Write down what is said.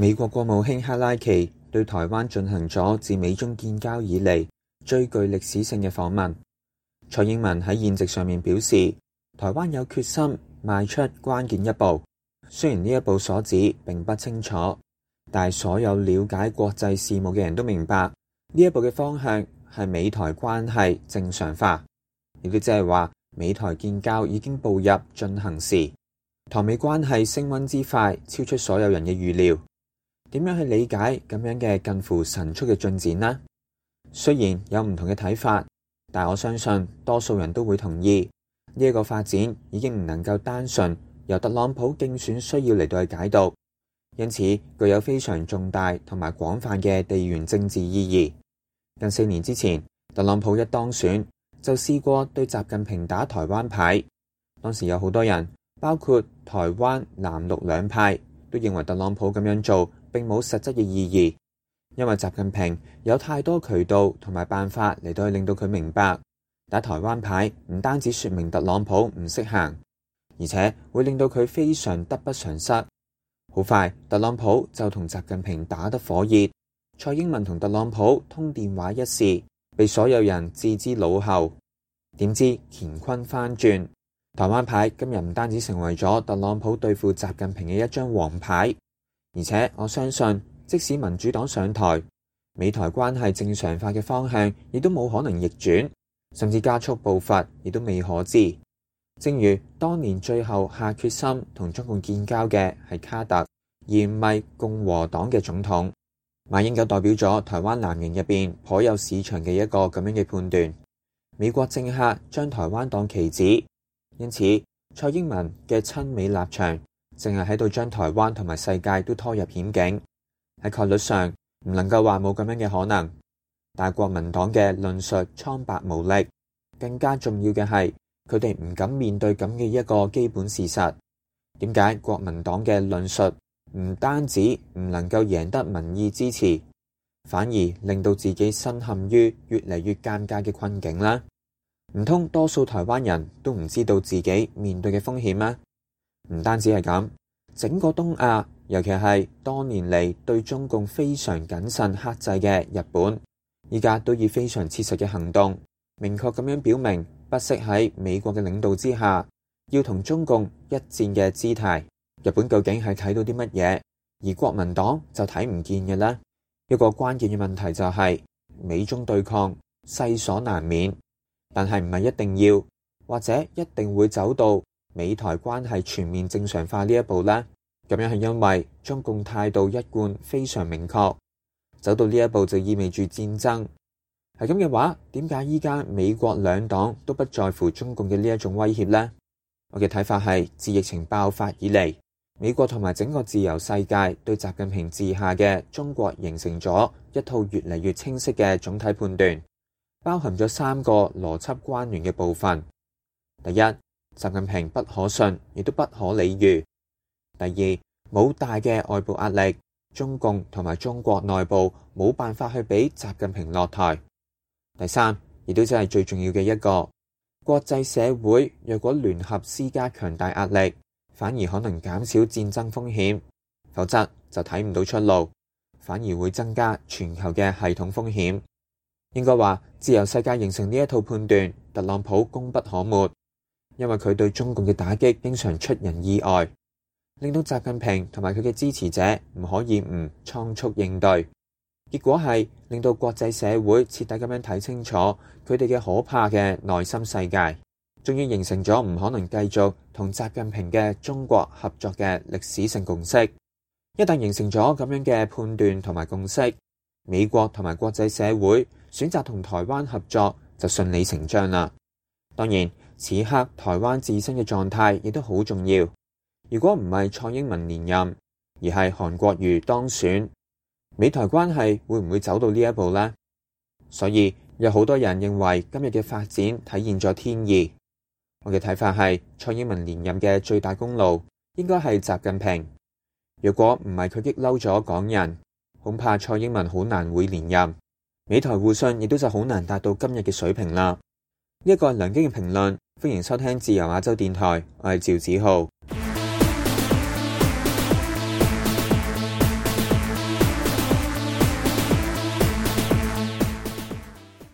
美國國務卿克拉奇對台灣進行咗自美中建交以嚟最具歷史性嘅訪問。蔡英文喺宴席上面表示，台灣有決心邁出關鍵一步，雖然呢一步所指並不清楚，但係所有了解國際事務嘅人都明白，呢一步嘅方向係美台關係正常化，亦都即係話美台建交已經步入進行時。台美關係升溫之快，超出所有人嘅預料。點樣去理解咁樣嘅近乎神速嘅進展呢？雖然有唔同嘅睇法，但我相信多數人都會同意呢一個發展已經唔能夠單純由特朗普競選需要嚟到去解讀，因此具有非常重大同埋廣泛嘅地緣政治意義。近4年之前，特朗普一當選就試過對習近平打台灣牌，當時有好多人，包括台灣藍綠兩派，都認為特朗普咁樣做並冇實質嘅意義，因為習近平有太多渠道同埋辦法嚟到去令到佢明白，打台灣牌唔單止說明特朗普唔識行，而且會令到佢非常得不償失。好快，特朗普就同習近平打得火熱，蔡英文同特朗普通電話一事，被所有人置之腦後。點知乾坤翻轉，台灣牌今日唔單止成為咗特朗普對付習近平嘅一張黃牌，而且我相信，即使民主黨上台，美台關係正常化嘅方向亦都冇可能逆轉，甚至加速步伐亦都未可知。正如當年最後下決心同中共建交嘅係卡特，而唔係共和黨嘅總統。馬英九代表咗台灣藍營入邊頗有市場嘅一個咁樣嘅判斷。美國政客將台灣當棋子，因此蔡英文嘅親美立場淨係喺度將台灣同埋世界都拖入險境。喺概率上唔能夠話冇咁樣嘅可能，但國民黨嘅論述蒼白無力，更加重要嘅係佢哋唔敢面對咁嘅一個基本事實。點解國民黨嘅論述唔單止唔能夠贏得民意支持，反而令到自己身陷於越嚟越尷尬嘅困境呢？唔通多數台灣人都唔知道自己面對嘅風險咩？唔單止係咁，整個東亞，尤其係多年嚟對中共非常謹慎克制嘅日本，依家都以非常切實嘅行動，明確咁樣表明不惜喺美國嘅領導之下，要同中共一戰嘅姿態。日本究竟係睇到啲乜嘢，而國民黨就睇唔見嘅呢？一個關鍵嘅問題就係美中對抗勢所難免，但係唔係一定要，或者一定會走到美台關係全面正常化呢一步呢？咁樣係因為中共態度一貫非常明確，走到呢一步就意味住戰爭。係咁嘅話，點解依家美國兩黨都不在乎中共嘅呢一種威脅呢？我嘅睇法係，自疫情爆發以嚟，美國同埋整個自由世界對習近平治下嘅中國形成咗一套越嚟越清晰嘅總體判斷，包含咗3個邏輯關聯嘅部分。第一，習近平不可信，亦都不可理喻。第二，冇大嘅外部壓力，中共同埋中國內部冇辦法去俾習近平落台。第三，亦都真係最重要嘅一個，國際社會若果聯合施加強大壓力，反而可能減少戰爭風險，否則就睇唔到出路，反而會增加全球嘅系統風險。應該話，自由世界形成呢一套判斷，特朗普功不可沒，因為佢對中共嘅打擊經常出人意外，令到習近平同埋佢嘅支持者唔可以唔倉促應對，結果係令到國際社會徹底咁樣睇清楚佢哋嘅可怕嘅內心世界，終於形成咗唔可能繼續同習近平嘅中國合作嘅歷史性共識。一旦形成咗咁樣嘅判斷同埋共識，美國同埋國際社會選擇同台灣合作就順理成章啦。當然，此刻台灣自身嘅狀態亦都好重要。如果唔係蔡英文連任，而係韓國瑜當選，美台關係會唔會走到呢一步呢？所以有好多人認為今日嘅發展體現咗天意。我嘅睇法係，蔡英文連任嘅最大功勞應該係習近平。若果唔係佢激嬲咗港人，恐怕蔡英文好難會連任，美台互信亦都就好難達到今日嘅水平啦。呢一個係梁基嘅評論，歡迎收聽自由亞洲電台，我係趙子浩。